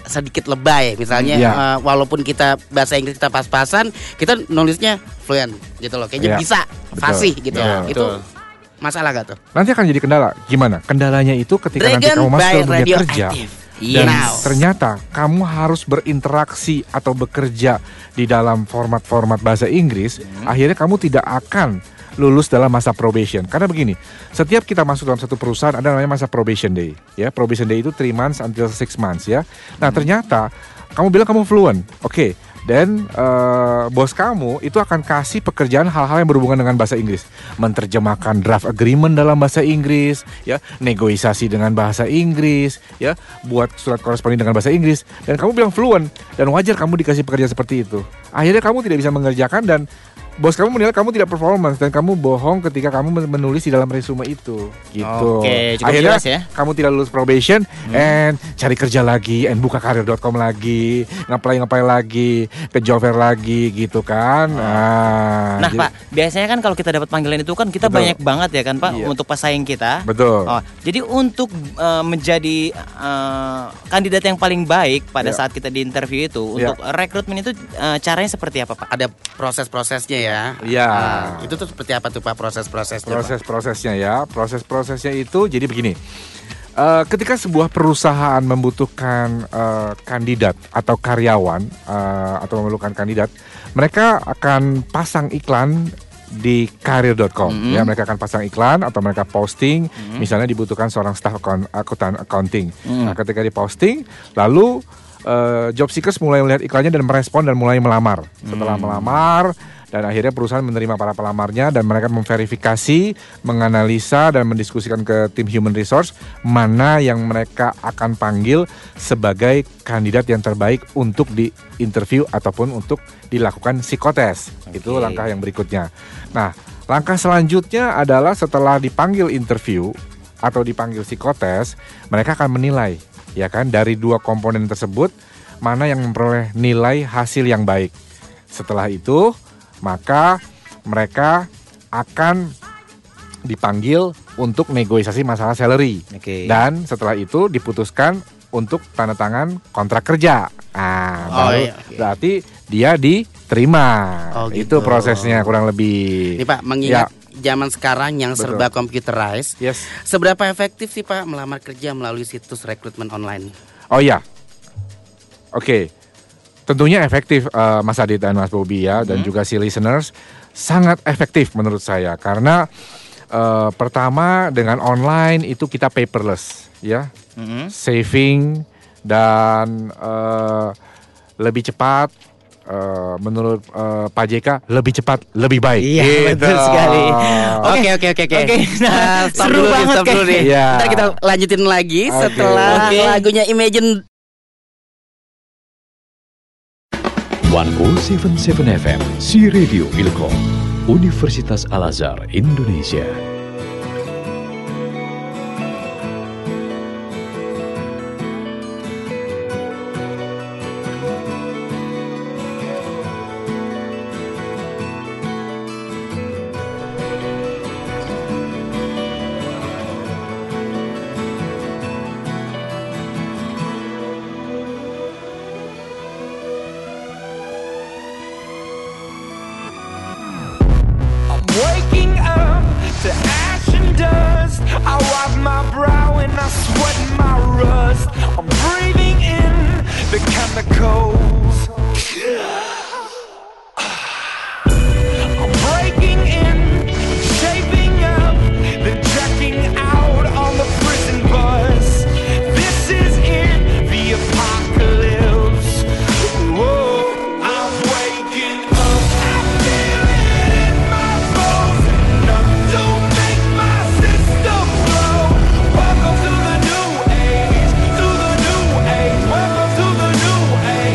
sedikit lebay. Misalnya Iya. uh, walaupun kita bahasa Inggris kita pas-pasan, kita nulisnya fluent gitu loh. Kayaknya Iya. bisa, Betul. fasih gitu. Betul. Itu Betul. masalah gak tuh? Nanti akan jadi kendala. Gimana? Kendalanya itu ketika nanti Dragon kamu masuk by ke dunia kerja Radioactive. dan Yes. ternyata kamu harus berinteraksi atau bekerja di dalam format-format bahasa Inggris, akhirnya kamu tidak akan lulus dalam masa probation. Karena begini, setiap kita masuk dalam satu perusahaan ada namanya masa probation day. Ya, probation day itu three months until six months ya. Nah, ternyata kamu bilang kamu fluent. Oke. Dan uh, bos kamu itu akan kasih pekerjaan hal-hal yang berhubungan dengan bahasa Inggris, menerjemahkan draft agreement dalam bahasa Inggris, ya, negosiasi dengan bahasa Inggris, ya, buat surat koresponden dengan bahasa Inggris. Dan kamu bilang fluent, dan wajar kamu dikasih pekerjaan seperti itu. Akhirnya kamu tidak bisa mengerjakan dan bos kamu menilai kamu tidak performance dan kamu bohong ketika kamu menulis di dalam resume itu, gitu. Oke, cukup Akhirnya jelas ya. kamu tidak lulus probation, and cari kerja lagi, and buka karir dot com lagi, ngapain-ngapain lagi, ke job fair lagi, gitu kan. Nah, Nah jadi- Pak, biasanya kan kalau kita dapat panggilan itu kan kita Betul. banyak banget ya kan Pak Iya. untuk pesaing kita. Betul. Oh, jadi untuk eh, menjadi eh, kandidat yang paling baik pada Iya. saat kita di interview itu, Iya. untuk rekrutmen itu eh, caranya seperti apa Pak? Ada proses-prosesnya ya. Iya. Nah, itu tuh seperti apa tuh Pak proses-prosesnya? Pak? Proses-prosesnya ya, proses-prosesnya itu jadi begini. Eh, ketika sebuah perusahaan membutuhkan eh, kandidat atau karyawan eh, atau memerlukan kandidat, mereka akan pasang iklan di karir dot com. Mm-hmm. Ya, mereka akan pasang iklan atau mereka posting, Mm-hmm. misalnya dibutuhkan seorang staff account, akuntan accounting. Mm. Nah, ketika diposting, lalu eh, job seekers mulai melihat iklannya dan merespon dan mulai melamar. Setelah Mm. melamar, dan akhirnya perusahaan menerima para pelamarnya dan mereka memverifikasi, menganalisa dan mendiskusikan ke tim human resource mana yang mereka akan panggil sebagai kandidat yang terbaik untuk di interview ataupun untuk dilakukan psikotes. Itu Oke. langkah yang berikutnya. Nah, langkah selanjutnya adalah setelah dipanggil interview atau dipanggil psikotes, mereka akan menilai, ya kan, dari dua komponen tersebut mana yang memperoleh nilai hasil yang baik. Setelah itu, maka mereka akan dipanggil untuk negosiasi masalah salary. Oke. Dan setelah itu diputuskan untuk tanda tangan kontrak kerja. Nah, Oh, baru iya, oke. berarti dia diterima. Oh, Itu gitu. prosesnya kurang lebih. Ini Pak, mengingat zaman sekarang yang Betul. serba computerized, Yes. seberapa efektif sih Pak melamar kerja melalui situs rekrutmen online? Oh iya. Oke. Tentunya efektif eh, Mas Adit dan Mas Bobi ya, dan juga si listeners, sangat efektif menurut saya karena eh, pertama dengan online itu kita paperless ya, Mhm. saving dan eh, lebih cepat. eh, menurut eh, Pak J K lebih cepat lebih baik. Iya, Gitu. betul sekali. Oke oke oke oke. Oke, nah, Nah, stop seru dulu nih, banget stop dulu nih. kayaknya. Iya. Ntar kita lanjutin lagi Oke. setelah Oke. lagunya Imagine. seratus tujuh F M, Si Radio Ilkom, Universitas Al-Azhar, Indonesia. I'm waking up to ash and dust. I wipe my brow and I sweat my rust. I'm breathing in the chemicals. I'm breaking in, shaping up, then checking out on the prison bus. This is it, the apocalypse. Whoa, I'm waking up. I feel it in my bones, enough to make my system blow. Welcome to the new age, to the new age. Welcome to the new age.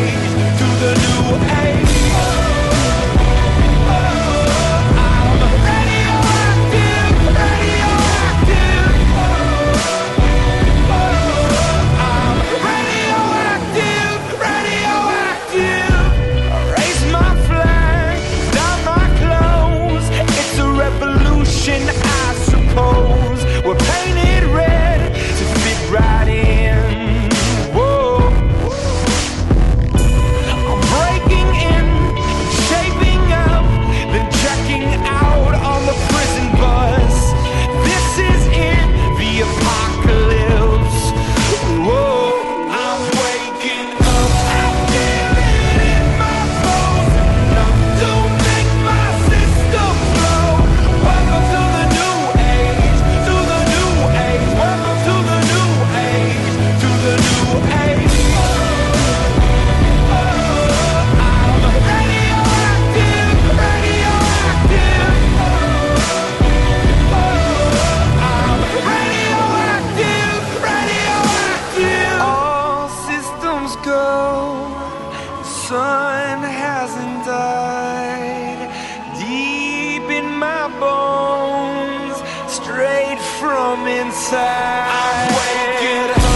sun hasn't died deep in my bones, straight from inside. I'm waking up.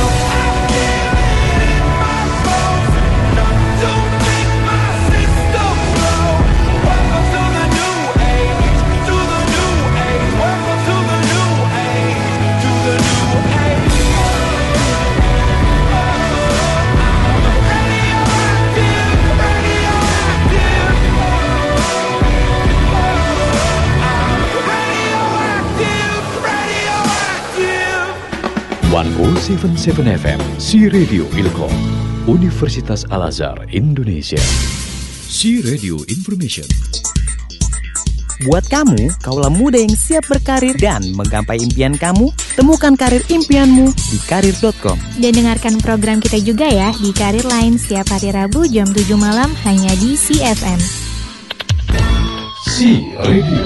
seratus tujuh puluh tujuh F M, Si Radio Ilkom, Universitas Al-Azhar, Indonesia. Si Radio Information. Buat kamu, kaulah muda yang siap berkarir dan menggapai impian kamu, temukan karir impianmu di karir dot com. Dan dengarkan program kita juga ya di Karir Line setiap hari Rabu jam tujuh malam hanya di Si F M. Si Radio.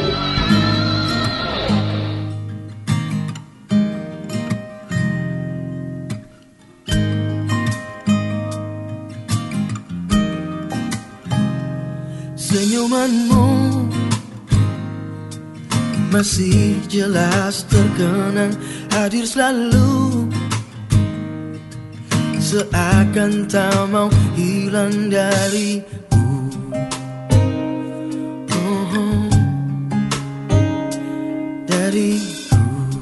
Senyumanmu masih jelas terkenang, hadir selalu, seakan tak mau hilang dariku. Oh, dariku.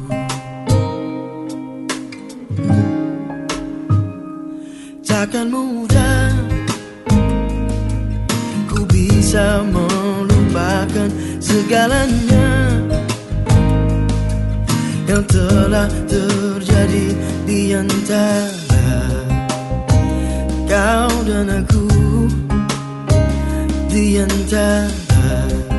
Takkan mudah ku bisa melupakan segalanya yang telah terjadi di antara kau dan aku, di antara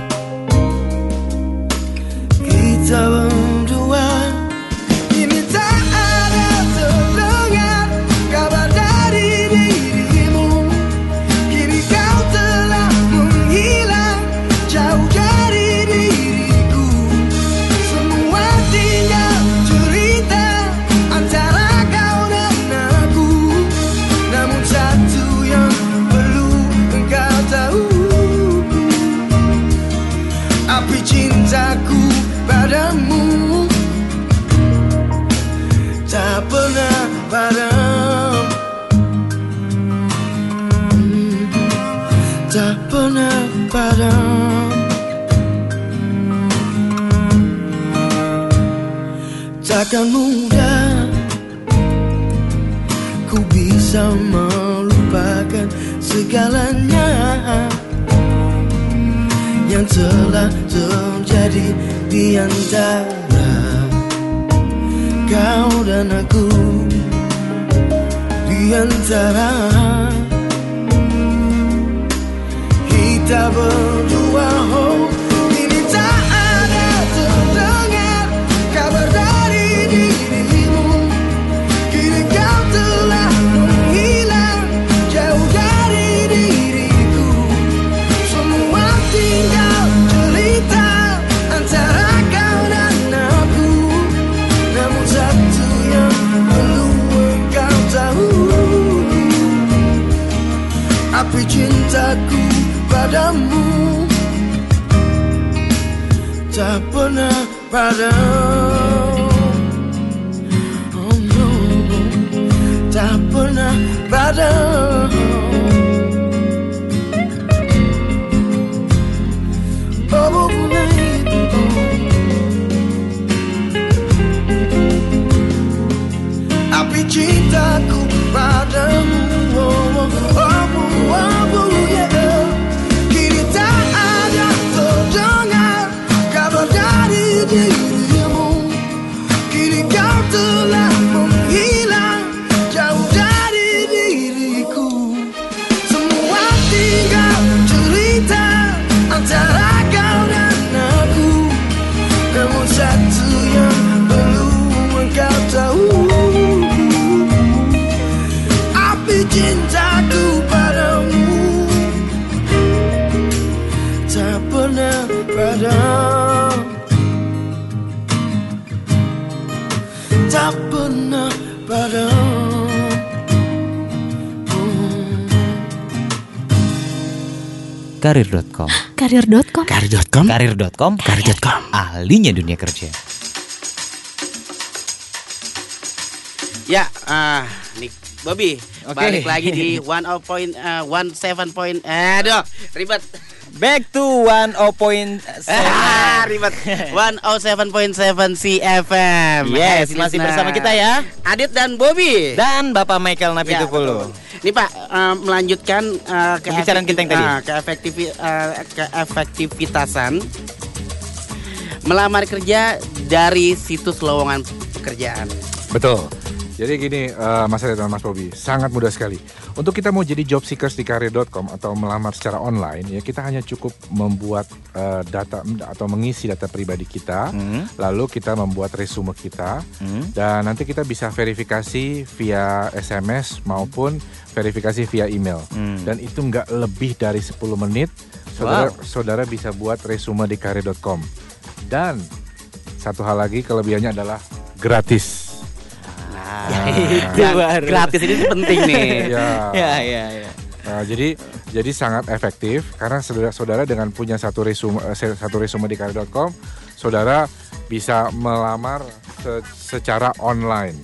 kita berdua. Ini tak ada terdengar kabar dari dirimu, kini kau telah menghilang jauh dari diriku. Semua tinggal cerita antara kau dan aku, namun satu yang perlu engkau tahu, api cintaku padamu tak pernah padam, tak pernah padam. Takkan mudah ku bisa melupakan segalanya yang telah terjadi di antara kau dan aku, di antara kita berdua. Oh, ini tak ada terdengar kabar dari dirimu, kini kau telah menghilang jauh dari diriku. Semua tinggal cerita antara kau dan aku, namun satu yang perlu engkau tahu, api cintaku padamu tak pernah padam. Oh no, tak pernah padam. Oh, baby, api cintaku padamu. Oh, oh, oh, oh, oh, yeah. Kini tak ada terdengar kabar dari dirimu, kini kau telah menghilang jauh dari diriku. karir dot com. Karir dot com. Karir dot com. Karir dot com. Karir dot com. Ahlinya dunia kerja. Ya, ah, nih Bobby, Oke. balik lagi di one oh point one seven point. Aduh, ribet. Back to one oh point seven. Ah, ribet. one oh seven point seven C F M. Yes, Hai, masih listener. bersama kita ya. Adit dan Bobby. Dan Bapak Michael Napitupulu. Ini Pak, eh, melanjutkan eh, ke Pembicaraan kita yang tadi. ah, ke efektivi- eh, ke efektivitasan melamar kerja dari situs lowongan pekerjaan. Betul. Jadi gini, uh, Mas Red dan Mas Bobi, sangat mudah sekali. Untuk kita mau jadi job seekers di karir dot com atau melamar secara online, ya kita hanya cukup membuat uh, data atau mengisi data pribadi kita, Hmm. lalu kita membuat resume kita, Hmm. dan nanti kita bisa verifikasi via S M S maupun verifikasi via email. Hmm. Dan itu nggak lebih dari sepuluh menit, saudara, Wow. saudara bisa buat resume di karir dot com. Dan satu hal lagi, kelebihannya adalah gratis. Ya, itu baru. Gratis ini penting nih. Ya. Ya, ya, ya. Nah, jadi jadi sangat efektif karena saudara-saudara dengan punya satu resume eh, satu resume di karir dot com, saudara bisa melamar se- secara online.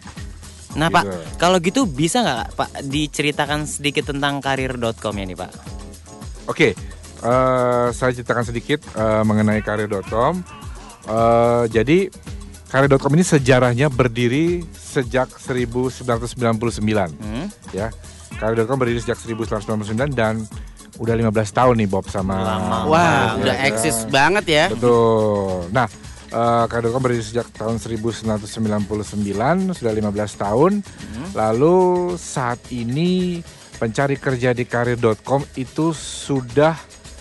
Nah Gitu. Pak, kalau gitu bisa nggak Pak diceritakan sedikit tentang karir dot com ya nih Pak? Oke, eh, saya ceritakan sedikit eh, mengenai karir dot com. Eh, jadi karir dot com ini sejarahnya berdiri sejak seribu sembilan ratus sembilan puluh sembilan. Hmm? Ya, karir dot com berdiri sejak seribu sembilan ratus sembilan puluh sembilan dan udah lima belas tahun nih Bob sama. Lama. Wah, Ya, udah ya. eksis banget ya. Betul. Nah, uh, karir dot com berdiri sejak tahun seribu sembilan ratus sembilan puluh sembilan, sudah lima belas tahun. Hmm. Lalu saat ini pencari kerja di karir dot com itu sudah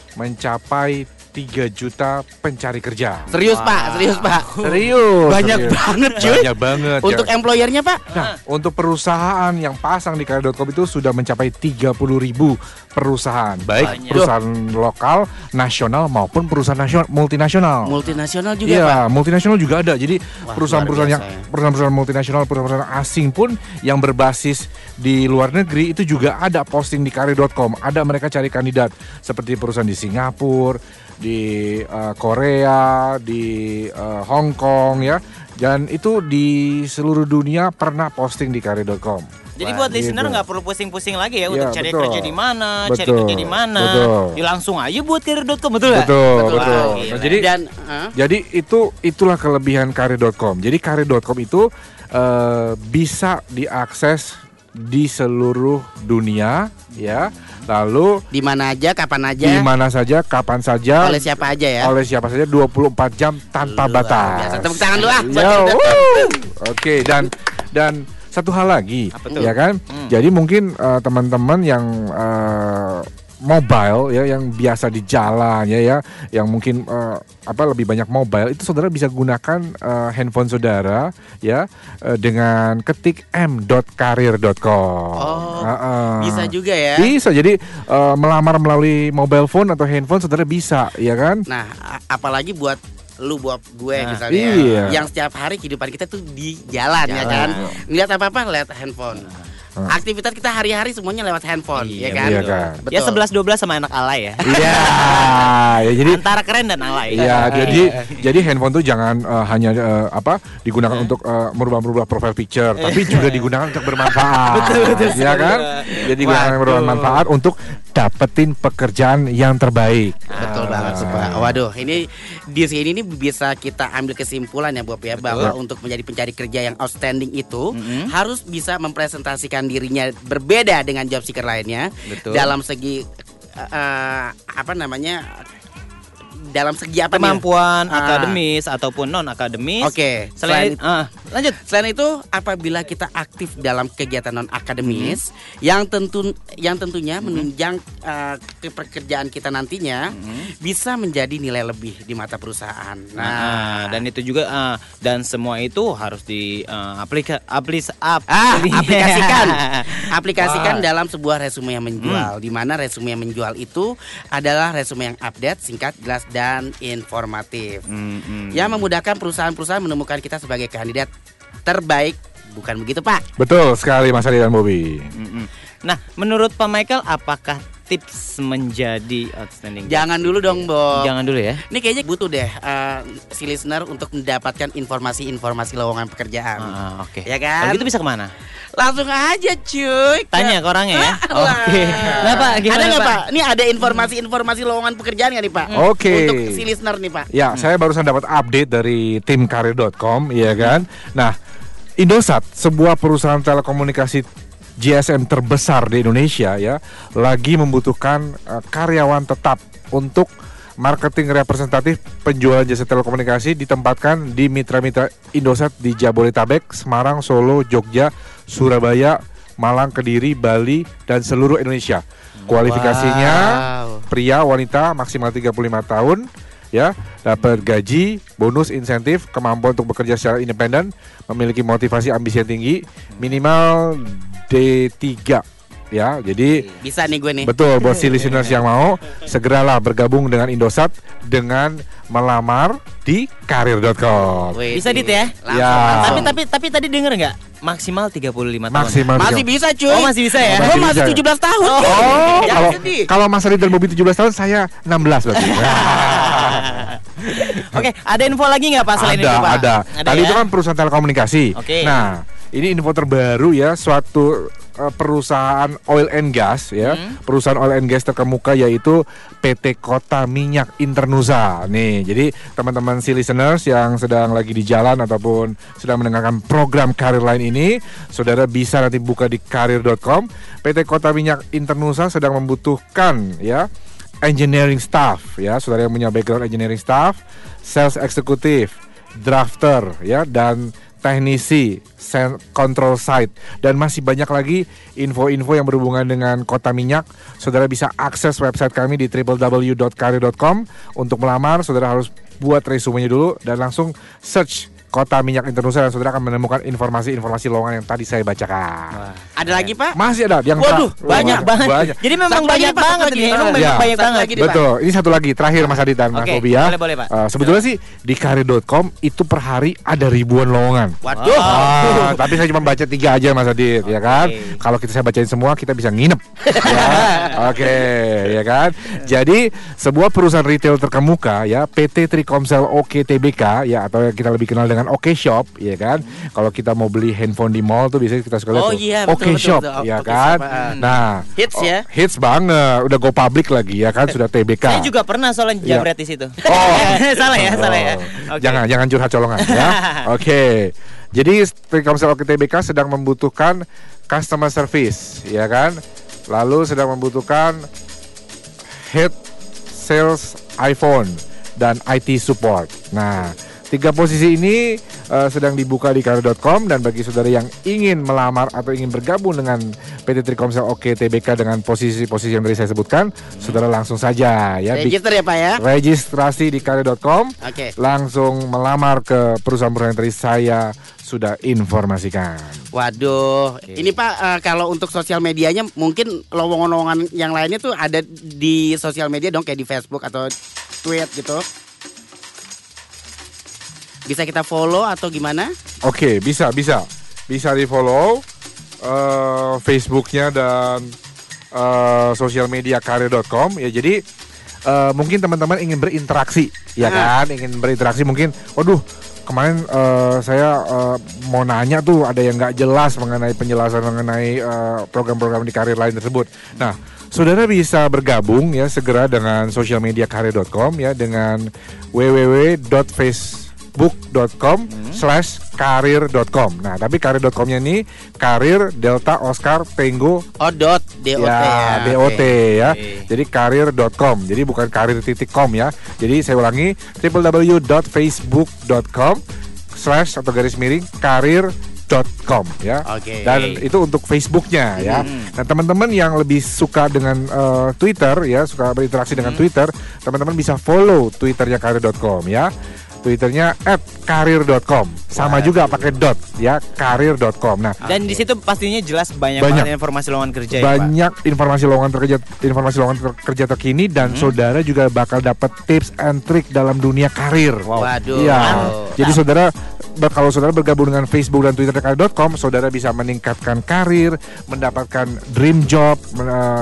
mencapai tiga juta pencari kerja. Serius Pak, serius Pak. Serius. Banyak serius. banget cuy. Banyak banget. Untuk ya. employernya Pak? Nah, untuk perusahaan yang pasang di karir dot com itu sudah mencapai tiga puluh ribu perusahaan, baik Banyak. perusahaan lokal, nasional maupun perusahaan nasional, multinasional. Multinasional juga Iya, Pak. multinasional juga ada. Jadi Wah, perusahaan-perusahaan yang luar biasa ya. perusahaan-perusahaan multinasional, perusahaan asing pun yang berbasis di luar negeri itu juga ada posting di karir dot com. Ada mereka cari kandidat seperti perusahaan di Singapura, di uh, Korea, di uh, Hong Kong ya. Dan itu di seluruh dunia pernah posting di karir dot com. Jadi buat gitu. listener nggak perlu pusing-pusing lagi Iya, ya untuk cari betul. kerja di mana, cari Betul, kerja di mana. betul. Ya langsung aja buat karir dot com betul nggak? Betul, Wah, betul. gila. Nah, jadi Dan huh? jadi itu itulah kelebihan karir dot com. Jadi karir dot com itu eh, bisa diakses di seluruh dunia ya. Lalu di mana aja, kapan aja, di mana saja, kapan saja, oleh siapa aja ya. oleh siapa saja dua puluh empat jam tanpa Luar batas. biasa. Tepuk tangan lu ah. buat Yo, kita. wuh. Oke, dan dan satu hal lagi, tuh? ya kan? Hmm. Jadi mungkin eh, teman-teman yang eh, mobile ya, yang biasa di jalan ya, ya, yang mungkin eh, apa lebih banyak mobile itu saudara bisa gunakan eh, handphone saudara ya eh, dengan ketik m dot karir dot com. Oh, Heeh. bisa juga ya. Bisa, jadi eh, melamar melalui mobile phone atau handphone saudara bisa, ya kan? Nah, a- apalagi buat lu buat gue Nah, misalnya iya. yang setiap hari kehidupan kita tuh di jalan, ya Jalan. kan. Ngeliat apa-apa lihat handphone. Aktivitas kita hari-hari semuanya lewat handphone, ya Iya, kan? iya kan. Betul. Ya sebelas dua belas sama anak alay ya. Iya, ya jadi Antara keren dan alay. Iya, jadi jadi handphone tuh jangan eh, hanya eh, apa digunakan untuk eh, merubah-merubah profile picture, tapi juga digunakan untuk bermanfaat. Betul, betul, ya kan? Jadi digunakan Waduh. bermanfaat untuk dapetin pekerjaan yang terbaik. Betul banget sih Pak. Waduh, ini di sini ini bisa kita ambil kesimpulan ya Bob ya, bahwa untuk menjadi pencari kerja yang outstanding itu Mm-hmm. harus bisa mempresentasikan dirinya berbeda dengan job seeker lainnya. Betul. Dalam segi eh, apa namanya? Dalam segi apa nih? Kemampuan Ah. akademis ataupun non akademis. Oke, Selain, selain- ah, lanjut. Selain itu, apabila kita aktif dalam kegiatan non akademis Mm-hmm. yang tentu yang tentunya menunjang uh, kepekerjaan kita nantinya Mm-hmm. bisa menjadi nilai lebih di mata perusahaan. Nah, Nah, dan itu juga ah, dan semua itu harus di ah, aplika aplis ap, ah, aplikasikan, aplikasikan Wah. dalam sebuah resume yang menjual. Di mana resume yang menjual itu adalah resume yang update, singkat, jelas dan informatif. Mm-mm. Yang memudahkan perusahaan-perusahaan menemukan kita sebagai kandidat terbaik. Bukan begitu Pak? Betul sekali Mas Adi dan Bobby. Mm-mm. Nah, menurut Pak Michael, apakah tips menjadi outstanding? Jangan dulu dong, Bo. Jangan dulu ya. Ini kayaknya butuh deh uh, si listener untuk mendapatkan informasi-informasi lowongan pekerjaan. Ah, Oke. Ya kan? Kalau gitu bisa kemana? Langsung aja cuy. Tanya ke orangnya ya. Wah. Oke. Nah, Pak, gimana, ada nggak Pak? Pak? Ini ada informasi-informasi lowongan pekerjaan nggak nih Pak? Oke. Untuk si listener nih Pak. Ya, saya barusan dapat update dari tim karir dot com, ya kan. Nah, Indosat, sebuah perusahaan telekomunikasi G S M terbesar di Indonesia ya, lagi membutuhkan uh, karyawan tetap untuk marketing representatif penjualan jasa telekomunikasi ditempatkan di mitra-mitra Indosat di Jabodetabek, Semarang, Solo, Jogja, Surabaya, Malang, Kediri, Bali, dan seluruh Indonesia. Kualifikasinya Wow. pria, wanita, maksimal tiga puluh lima tahun, ya, dapat gaji, bonus, insentif, kemampuan untuk bekerja secara independen, memiliki motivasi ambisi yang tinggi, minimal D tiga. Ya, jadi Bisa nih gue nih. betul buat si listeners yang mau segeralah bergabung dengan Indosat dengan melamar di karir dot com. Wih, Bisa dit ya? Langsung, Ya. langsung. Tapi tapi tapi tadi denger nggak? Maksimal tiga puluh lima tahun. Maksimal Masih tiga- bisa cuy. Oh, masih bisa ya? Gue Masih masih bisa. tujuh belas tahun. Oh. cuy. Oh, Jangan kalau sedih. kalau Mas Adi dan Bobby tujuh belas tahun, saya enam belas berarti. Oke, ada info lagi nggak Pak selain ada, itu Pak? ada. Tadi ya? itu kan perusahaan telekomunikasi. Oke. Nah, ini info terbaru ya, suatu uh, perusahaan oil and gas ya, Hmm. perusahaan oil and gas terkemuka yaitu P T Kota Minyak Internusa. Nih, jadi teman-teman si listeners yang sedang lagi di jalan ataupun sedang mendengarkan program Karir Line ini, saudara bisa nanti buka di karir dot com. P T Kota Minyak Internusa sedang membutuhkan ya engineering staff ya, saudara yang punya background engineering staff, sales eksekutif, drafter ya, dan teknisi sen- control site, dan masih banyak lagi info-info yang berhubungan dengan Kota Minyak. Saudara bisa akses website kami di w w w dot karir dot com. Untuk melamar, saudara harus buat resumenya dulu dan langsung search Kota Minyak Internusa, dan saudara akan menemukan informasi-informasi lowongan yang tadi saya bacakan. Ada lagi Pak? Masih ada yang Waduh, tra- banyak banyak, banget. banyak. Jadi memang Satu lagi, banyak Pak, satu banget lagi. ini. Memang Ah. banyak, Ya. banyak Satu banget. lagi nih, Pak. Betul, ini satu lagi terakhir Mas Adit dan Mas Oke, Bobi ya. boleh, boleh, Pak. Eh, sebetulnya sih di karir dot com itu per hari ada ribuan lowongan. Waduh. Ah, tapi saya cuma baca tiga aja Mas Adit, ya kan? Kalau kita saya bacain semua kita bisa nginep. Ya. Oke, ya kan? Jadi sebuah perusahaan retail terkemuka ya, P T Trikomsel O K T B K ya, atau yang kita lebih kenal dengan OK Shop, ya kan? Kalau kita mau beli handphone di mall tuh biasanya kita suka lihat Oh tuh, iya, OK betul, betul, Shop, betul. ya OK kan? Shop, ah. Nah, Hits ya. oh, hits banget, udah go public lagi ya kan, sudah T B K. Saya juga pernah soalnya Iya. jabret di situ. Oh. salah ya, salah ya. Oh. Oke. Jangan jangan curhat colongan ya. Oke. Jadi Telkomsel O K T B K sedang membutuhkan customer service, ya kan? Lalu sedang membutuhkan head sales iPhone dan I T support. Nah, tiga posisi ini uh, sedang dibuka di karir dot com, dan bagi saudara yang ingin melamar atau ingin bergabung dengan P T Trikomsel O K T B K dengan posisi-posisi yang tadi saya sebutkan, saudara langsung saja ya di- Register ya Pak ya. registrasi di karir dot com. Oke. Langsung melamar ke perusahaan-perusahaan yang tadi saya sudah informasikan. Waduh, ini Pak eh, kalau untuk sosial medianya mungkin lowongan-lowongan yang lainnya tuh ada di sosial media dong, kayak di Facebook atau tweet gitu. Bisa kita follow atau gimana? Oke, bisa, bisa. Bisa di-follow uh, Facebooknya dan uh, sosial media karir dot com ya. Jadi uh, mungkin teman-teman ingin berinteraksi, ya Ah. kan? Ingin berinteraksi mungkin, waduh, kemarin uh, saya uh, mau nanya tuh ada yang nggak jelas mengenai penjelasan mengenai uh, program-program di karir lain tersebut. Nah, saudara bisa bergabung ya segera dengan sosial media karir dot com ya, dengan w w w dot facebook dot com slash karir dot com. Nah, tapi karir dot com-nya ini karir Delta Oscar Tango Oh dot dot ya, ya. dot Oke. ya. Jadi karir dot com. Jadi bukan karir titik com ya. Jadi saya ulangi w w w dot facebook dot com slash atau garis miring karir dot com ya. Oke. Dan itu untuk Facebooknya ya. Hmm. Nah, teman-teman yang lebih suka dengan uh, Twitter ya, suka berinteraksi dengan Twitter, teman-teman bisa follow Twitternya karir dot com ya. Twitternya at karir dot com. Sama juga pakai dot ya, karir dot com. Nah, Dan di situ pastinya jelas banyak, Banyak. banget informasi lowongan kerja ya, Pak. banyak informasi lowongan kerja, informasi lowongan ter- kerja terkini, dan saudara juga bakal dapat tips and trick dalam dunia karir. Waduh. Iya. Mantap. Jadi saudara ber- kalau saudara bergabung dengan Facebook dan Twitter karir dot com, saudara bisa meningkatkan karir, mendapatkan dream job, men- eh,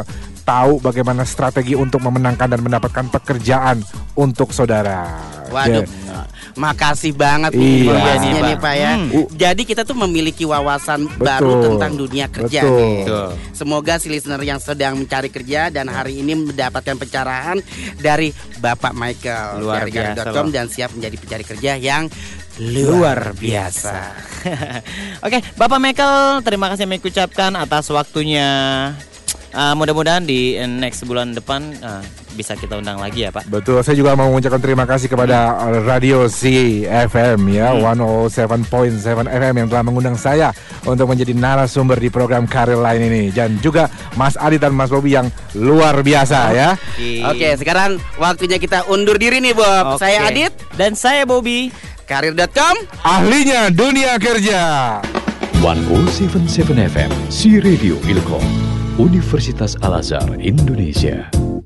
tahu bagaimana strategi untuk memenangkan dan mendapatkan pekerjaan untuk saudara. Waduh, Ya. makasih banget Iya. nih informasinya nih Pak ya. Hmm. Jadi kita tuh memiliki wawasan Betul. baru tentang dunia kerja Betul. nih. Betul. Semoga si listener yang sedang mencari kerja dan hari ini mendapatkan pencerahan dari Bapak Michael Luar dari karir biasa dot com loh. dan siap menjadi pencari kerja yang luar biasa. Oke, Bapak Michael, terima kasih yang kami ucapkan atas waktunya. Uh, mudah-mudahan di uh, next bulan depan uh, bisa kita undang lagi ya Pak. Betul, saya juga mau mengucapkan terima kasih kepada uh, Radio C F M ya, Hmm. seratus tujuh koma tujuh F M yang telah mengundang saya untuk menjadi narasumber di program Karir Line ini, dan juga Mas Adit dan Mas Bobi yang luar biasa ya. Oke, sekarang waktunya kita undur diri nih Bob. Oke. Saya Adit dan saya Bobi. karir dot com, ahlinya dunia kerja. seratus tujuh F M, Si Radio Ilkom, Universitas Al Azhar Indonesia.